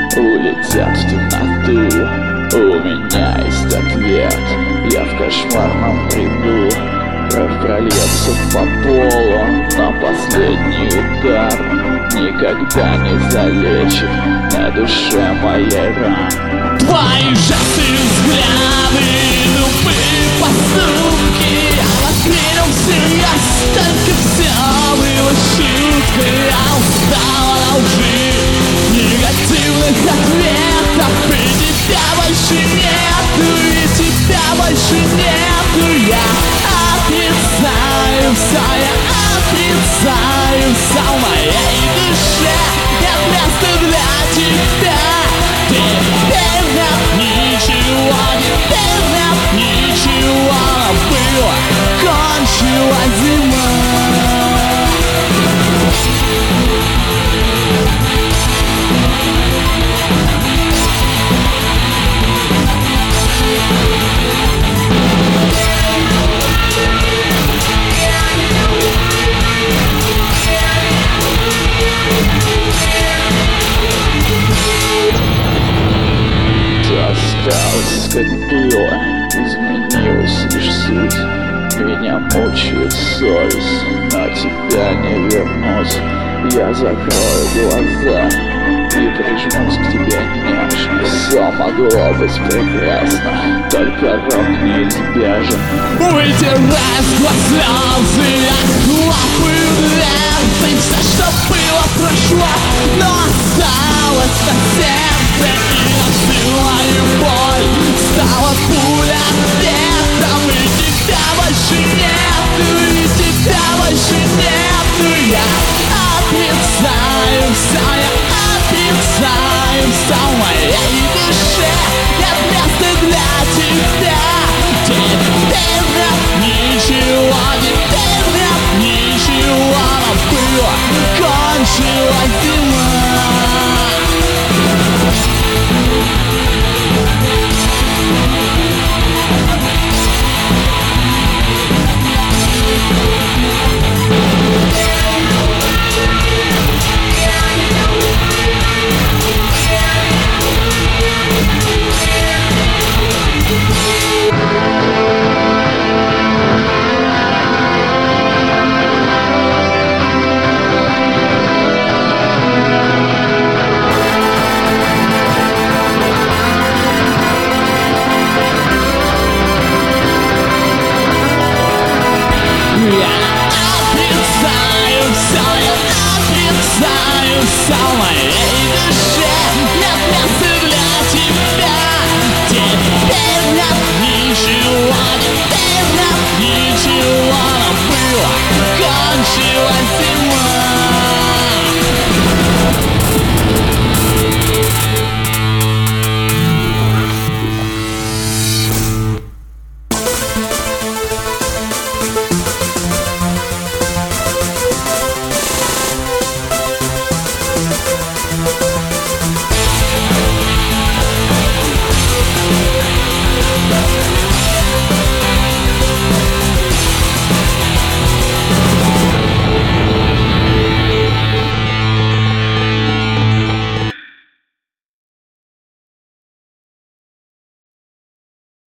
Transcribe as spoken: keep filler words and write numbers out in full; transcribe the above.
улетят в темноту. У меня есть ответ, я в кошмарном бреду. Кровь прольется по полу, но последний удар никогда не залечит на душе моей ран. Твои жесты, взгляды, тупые поступки, я поверил всерьез, только все было шуткой. Я устала на лжи, негативных ответов, и тебя больше нету, и тебя больше нету. Я отрицаю все, я отрицаю все в моей душе. Нет места для тебя. Теперь нет ничего, теперь нет ничего. Было, кончилась зима. Осталось, как было, изменилась лишь суть. Меня мучает совесть, но тебя не вернуть. Я закрою глаза и прижмусь к тебе нежно. Все могло быть прекрасно, только рок неизбежен. Вытирая сквозь слезы, я хлопаю дверцей. Все, что было, прошло, но осталось на сердце. И остылая боль стала пуля ответом. И тебя больше нету, и тебя больше нету. Я отрицаю все, я отрицаю все в моей душе. Нет места для тебя. Теперь нет ничего, теперь нет ничего. Но было, кончилась зима. Я отрицаю все, я отрицаю все в моей